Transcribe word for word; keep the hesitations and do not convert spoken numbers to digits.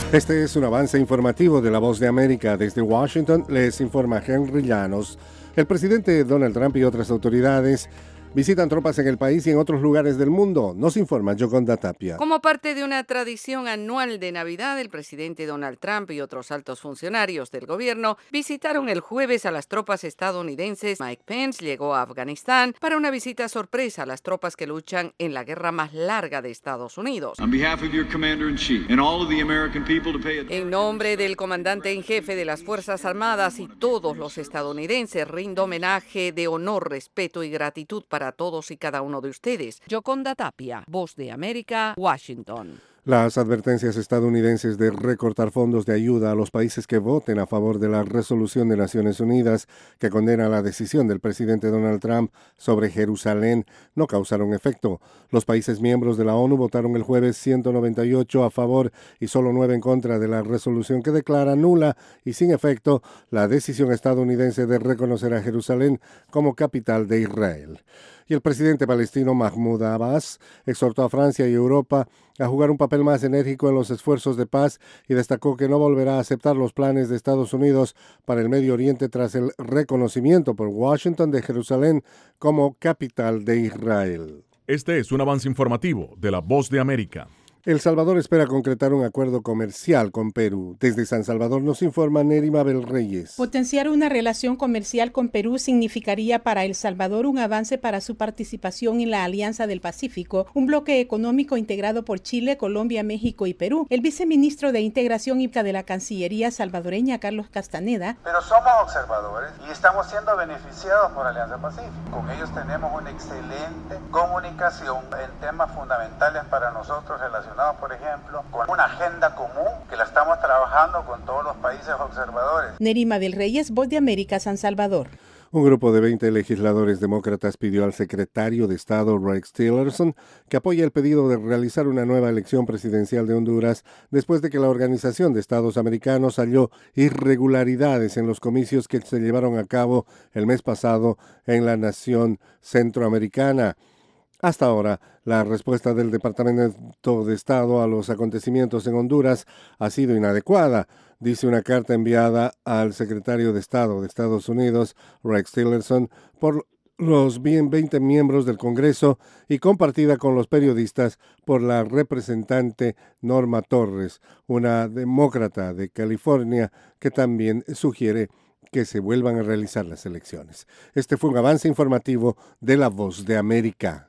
Este es un avance informativo de La Voz de América. Desde Washington les informa Henry Llanos. El presidente Donald Trump y otras autoridades visitan tropas en el país y en otros lugares del mundo. Nos informa Yoconda Tapia. Como parte de una tradición anual de Navidad, el presidente Donald Trump y otros altos funcionarios del gobierno visitaron el jueves a las tropas estadounidenses. Mike Pence llegó a Afganistán para una visita sorpresa a las tropas que luchan en la guerra más larga de Estados Unidos. En nombre del comandante en jefe de las Fuerzas Armadas y todos los estadounidenses, rindo homenaje de honor, respeto y gratitud para todos y cada uno de ustedes. Yoconda Tapia, Voz de América, Washington. Las advertencias estadounidenses de recortar fondos de ayuda a los países que voten a favor de la resolución de Naciones Unidas que condena la decisión del presidente Donald Trump sobre Jerusalén no causaron efecto. Los países miembros de la ONU votaron el jueves ciento noventa y ocho a favor y solo nueve en contra de la resolución que declara nula y sin efecto la decisión estadounidense de reconocer a Jerusalén como capital de Israel. Y el presidente palestino Mahmoud Abbas exhortó a Francia y Europa a jugar un papel más enérgico en los esfuerzos de paz y destacó que no volverá a aceptar los planes de Estados Unidos para el Medio Oriente tras el reconocimiento por Washington de Jerusalén como capital de Israel. Este es un avance informativo de La Voz de América. El Salvador espera concretar un acuerdo comercial con Perú. Desde San Salvador nos informa Neri Mabel Reyes. Potenciar una relación comercial con Perú significaría para El Salvador un avance para su participación en la Alianza del Pacífico, un bloque económico integrado por Chile, Colombia, México y Perú. El viceministro de Integración y de la Cancillería salvadoreña, Carlos Castaneda. Pero somos observadores y estamos siendo beneficiados por Alianza Pacífico. Con ellos tenemos una excelente comunicación en temas fundamentales para nosotros relacionados, por ejemplo, con una agenda común que la estamos trabajando con todos los países observadores. Nerima del Reyes, Voz de América, San Salvador. Un grupo de veinte legisladores demócratas pidió al secretario de Estado Rex Tillerson que apoye el pedido de realizar una nueva elección presidencial de Honduras después de que la Organización de Estados Americanos halló irregularidades en los comicios que se llevaron a cabo el mes pasado en la nación centroamericana. Hasta ahora, la respuesta del Departamento de Estado a los acontecimientos en Honduras ha sido inadecuada, dice una carta enviada al secretario de Estado de Estados Unidos, Rex Tillerson, por los veinte miembros del Congreso y compartida con los periodistas por la representante Norma Torres, una demócrata de California que también sugiere que se vuelvan a realizar las elecciones. Este fue un avance informativo de La Voz de América.